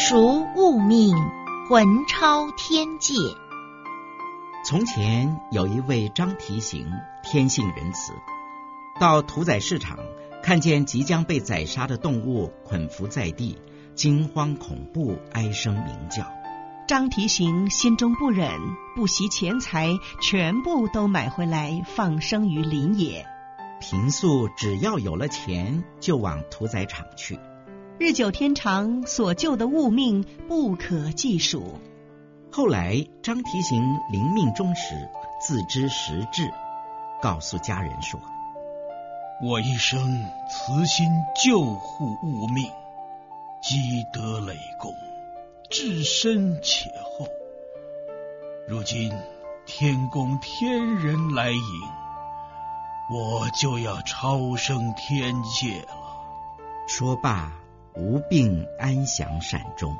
孰物命，魂超天界。 从前有一位张提刑，天性仁慈，到屠宰市场，看见即将被宰杀的动物捆缚在地，惊慌恐怖，哀声鸣叫。 张提刑心中不忍，不惜钱财，全部都买回来放生于林野。 平素只要有了钱，就往屠宰场去。 日久天长，所救的物命不可计数。 后来张提刑临命终时，自知时至，告诉家人说： 我一生慈心救护物命，积德累功，至深且厚。如今天公天人来迎，我就要超升天界了。 说罢，无病安详善终。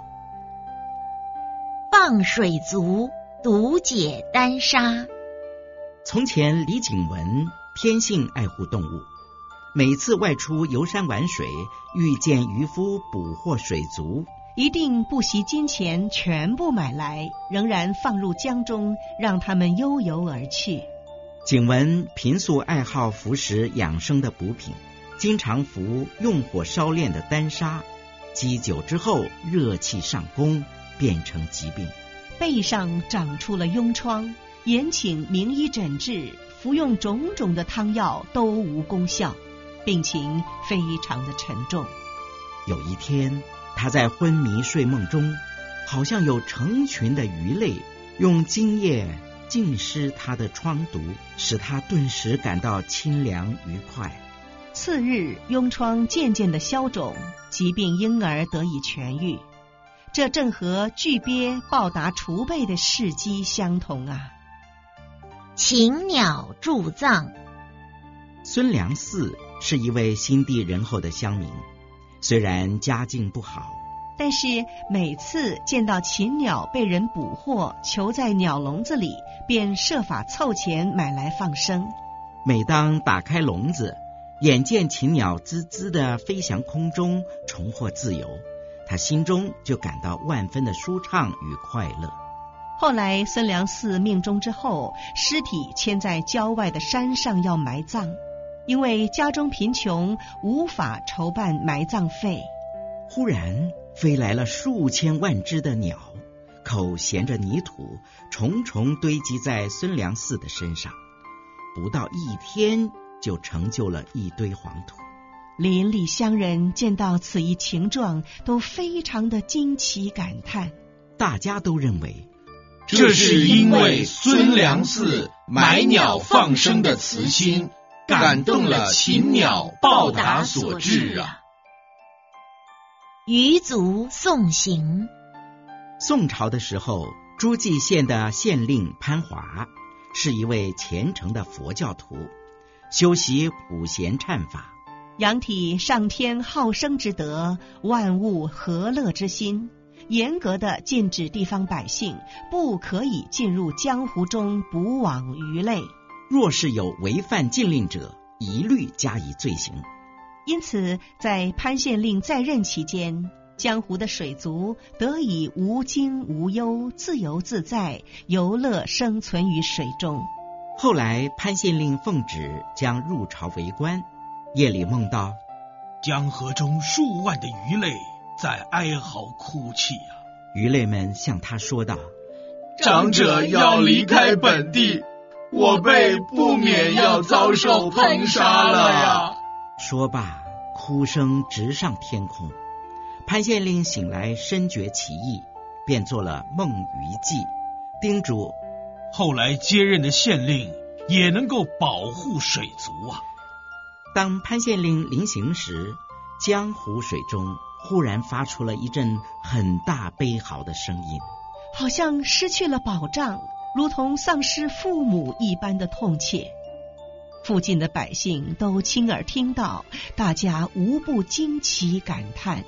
放水族，独解丹砂。 从前李景文天性爱护动物，每次外出游山玩水，遇见渔夫捕获水族， 一定不惜金钱全部买来，仍然放入江中，让他们悠游而去。 景文平素爱好服食养生的补品，经常服用火烧炼的丹砂，积久之后热气上攻，变成疾病。 背上长出了痈疮，延请名医诊治，服用种种的汤药都无功效，病情非常的沉重。 有一天，他在昏迷睡梦中，好像有成群的鱼类用精液浸湿他的疮毒，使他顿时感到清凉愉快。 次日，痈疮渐渐的消肿，疾病因而得以痊愈。这正和巨鳖报答储备的事迹相同啊！ 禽鸟筑葬。 孙良嗣是一位心地仁厚的乡民，虽然家境不好， 但是每次见到禽鸟被人捕获，囚在鸟笼子里，便设法凑钱买来放生。 每当打开笼子，眼见禽鸟滋滋地飞翔空中，重获自由，他心中就感到万分的舒畅与快乐。 后来孙良嗣命终之后，尸体迁在郊外的山上要埋葬，因为家中贫穷，无法筹办埋葬费。 忽然飞来了数千万只的鸟，口衔着泥土，重重堆积在孙良嗣的身上，不到一天就成就了一堆黄土。 邻里乡人见到此一情状，都非常的惊奇感叹。 大家都认为这是因为孙良嗣买鸟放生的慈心，感动了禽鸟报答所致啊。 鱼族送行。 宋朝的时候，诸暨县的县令潘华是一位虔诚的佛教徒，修习普贤忏法， 仰体上天好生之德，万物和乐之心，严格的禁止地方百姓不可以进入江湖中捕网鱼类， 若是有违犯禁令者，一律加以罪行。 因此在潘县令在任期间，江湖的水族得以无惊无忧，自由自在，游乐生存于水中。 后来潘县令奉旨将入朝为官，夜里梦到江河中数万的鱼类在哀嚎哭泣啊！ 鱼类们向他说道： 长者要离开本地，我辈不免要遭受烹杀了呀！ 说罢，哭声直上天空。潘县令醒来，深觉其意，便做了梦鱼记，叮嘱后来接任的县令也能够保护水族啊。 当潘县令临行时，江湖水中忽然发出了一阵很大悲嚎的声音， 好像失去了保障，如同丧失父母一般的痛切。附近的百姓都亲耳听到，大家无不惊奇感叹。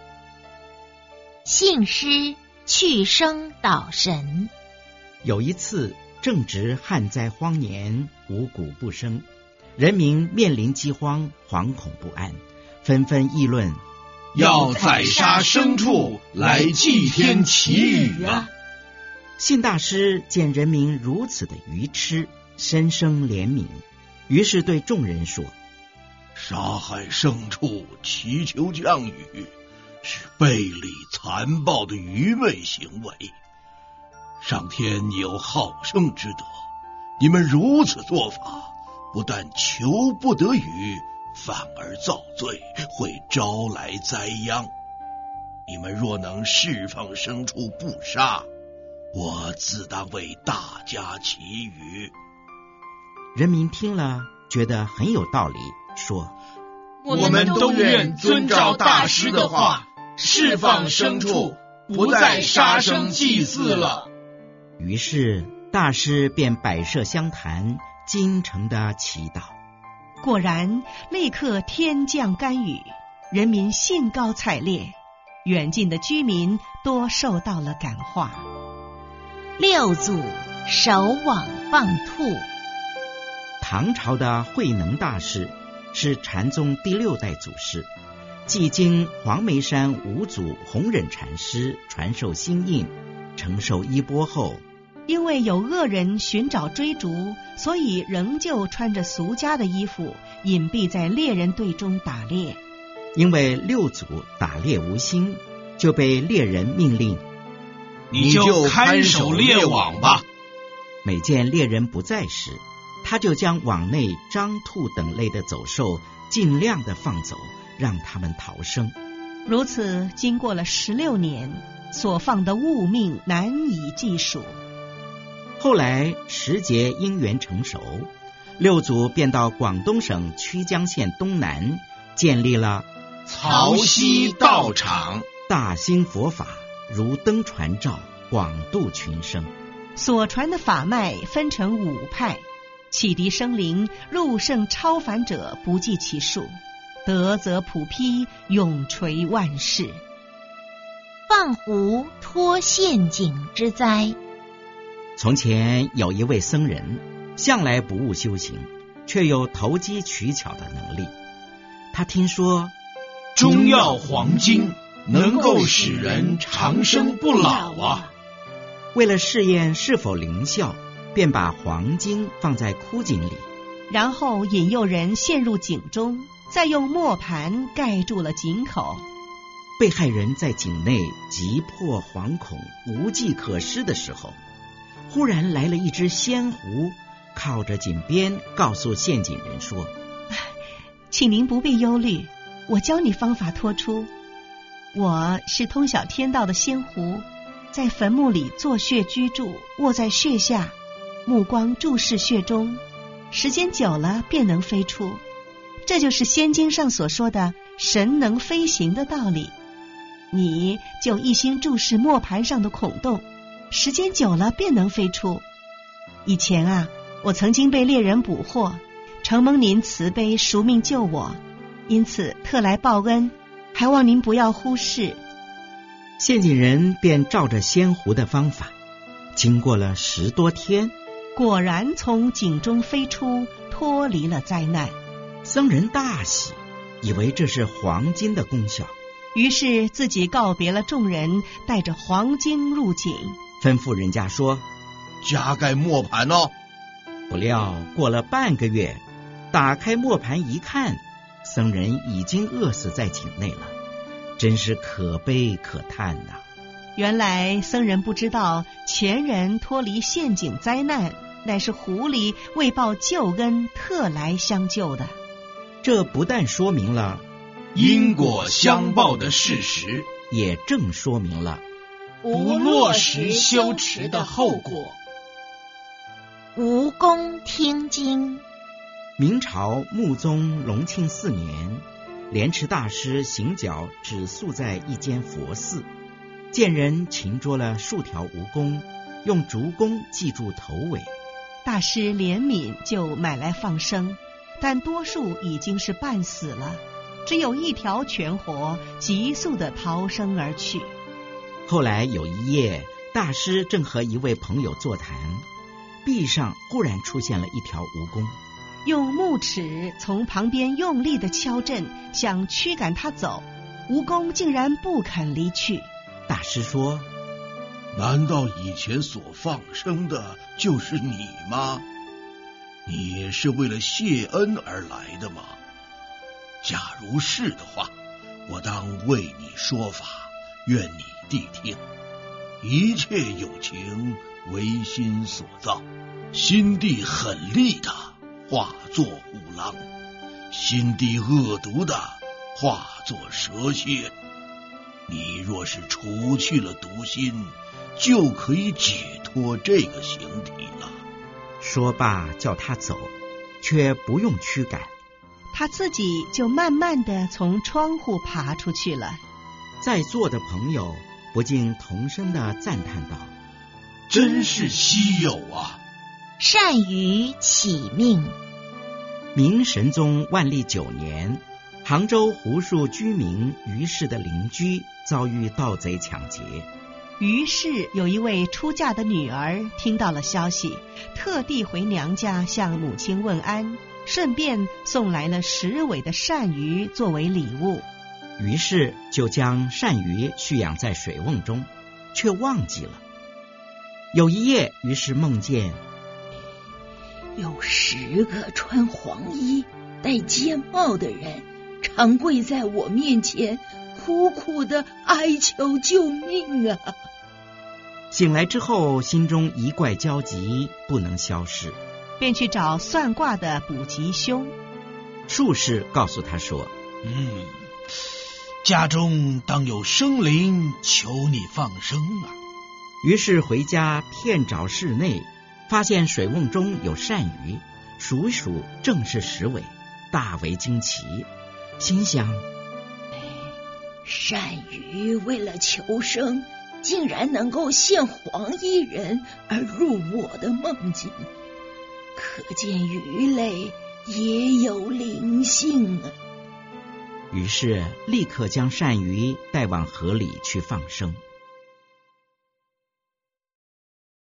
信师去生导神。 有一次正值旱灾荒年，五谷不生，人民面临饥荒，惶恐不安，纷纷议论要宰杀牲畜来祭天祈雨啊！ 信大师见人民如此的愚痴，深生怜悯，于是对众人说： 杀害牲畜祈求降雨，是背离残暴的愚昧行为。上天有好生之德，你们如此做法，不但求不得雨，反而造罪，会招来灾殃。你们若能释放牲畜不杀，我自当为大家祈雨。 人民听了，觉得很有道理，说： 我们都愿遵照大师的话，释放牲畜，不再杀生祭祀了。 于是大师便摆设香坛，精诚地祈祷。 果然，立刻天降甘雨，人民兴高采烈，远近的居民多受到了感化。 六祖手网放兔。 唐朝的慧能大师是禅宗第6代祖师，继经黄梅山五祖弘忍禅师传授心印，承受衣钵后， 因为有恶人寻找追逐，所以仍旧穿着俗家的衣服，隐蔽在猎人队中打猎。 因为六祖打猎无心，就被猎人命令： 你就看守猎网吧。 每见猎人不在时，他就将网内獐、兔等类的走兽尽量的放走，让他们逃生。 如此经过了16年，所放的物命难以计数。 后来时节因缘成熟，六祖便到广东省曲江县东南建立了曹溪道场， 大兴佛法，如灯传照，广度群生。 所传的法脉分成5派，启迪生灵、入圣超凡者不计其数，德则普披，永垂万世。 放狐脱陷阱之灾。 从前有一位僧人，向来不务修行，却有投机取巧的能力。他听说中药黄金能够使人长生不老啊！ 为了试验是否灵效，便把黄金放在枯井里， 然后引诱人陷入井中，再用磨盘盖住了井口。 被害人在井内急迫惶恐、无计可施的时候，忽然来了一只仙狐，靠着井边告诉陷井人说： 请您不必忧虑，我教你方法脱出。我是通晓天道的仙狐，在坟墓里坐穴居住，卧在穴下，目光注视穴中，时间久了便能飞出。这就是仙经上所说的神能飞行的道理。你就一心注视磨盘上的孔洞，时间久了便能飞出。以前啊，我曾经被猎人捕获，承蒙您慈悲赎命救我，因此特来报恩，还望您不要忽视。 陷井人便照着仙狐的方法，经过了10多天， 果然从井中飞出，脱离了灾难。 僧人大喜，以为这是黄金的功效， 于是自己告别了众人，带着黄金入井， 吩咐人家说： 加盖磨盘哦。 不料过了半个月，打开磨盘一看，僧人已经饿死在井内了，真是可悲可叹呐！ 原来僧人不知道，前人脱离陷阱灾难，乃是狐狸为报救恩特来相救的。 这不但说明了因果相报的事实， 也正说明了不落实修持的后果。 蜈蚣听经。 明朝穆宗隆庆4年，莲池大师行脚只宿在一间佛寺，见人擒捉了数条蜈蚣，用竹弓系住头尾。 大师怜悯，就买来放生，但多数已经是半死了，只有1条全活，急速地逃生而去。 后来有一夜，大师正和一位朋友座谈，壁上忽然出现了1条蜈蚣， 用木尺从旁边用力地敲震，想驱赶它走， 蜈蚣竟然不肯离去。 大师说： 难道以前所放生的就是你吗？你是为了谢恩而来的吗？假如是的话，我当为你说法，愿你谛听。一切有情唯心所造，心地狠戾的化作虎狼，心地恶毒的化作蛇蝎。你若是除去了毒心，就可以解脱这个形体了。 说罢叫他走，却不用驱赶， 他自己就慢慢地从窗户爬出去了。 在座的朋友不禁同声地赞叹道： 真是稀有啊！ 善于启命。 明神宗万历9年，杭州湖树居民于氏的邻居遭遇盗贼抢劫。 于是有一位出嫁的女儿听到了消息，特地回娘家向母亲问安，顺便送来了10尾的鳝鱼作为礼物。 于是就将鳝鱼蓄养在水瓮中，却忘记了。有一夜，于是梦见有10个穿黄衣戴尖帽的人常跪在我面前，苦苦的哀求救命啊！ 醒来之后，心中一怪焦急，不能消逝， 便去找算卦的卜吉兄。 术士告诉他说： 家中当有生灵求你放生啊。 于是回家遍找室内，发现水瓮中有鳝鱼，数一数正是10尾，大为惊奇，心想： 鳝鱼为了求生，竟然能够现黄衣人而入我的梦境，可见鱼类也有灵性啊！ 于是立刻将鳝鱼带往河里去放生。